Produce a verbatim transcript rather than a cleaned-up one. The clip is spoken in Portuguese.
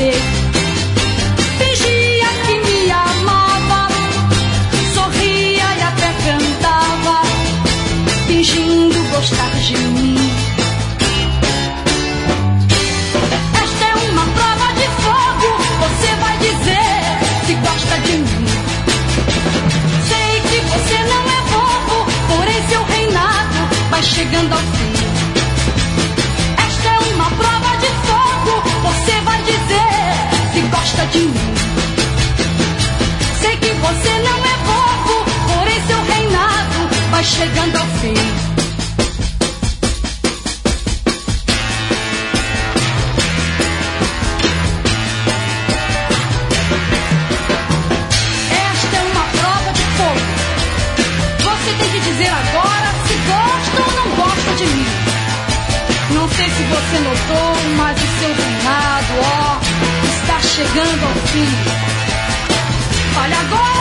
você. Fingia que me amava, sorria e até cantava, fingindo gostar de mim. Esta é uma prova de fogo, você vai dizer se gosta de mim. Sei que você não é bobo, porém seu reinado vai chegando ao fim. Esta é uma prova de fogo, você vai dizer se gosta de mim. Sei que você não é bobo, porém seu reinado vai chegando ao fim. Esta é uma prova de fogo. Você tem que dizer agora se gosta ou não gosta de mim. Não sei se você notou, mas o seu reinado, ó, está chegando ao fim. Olha agora.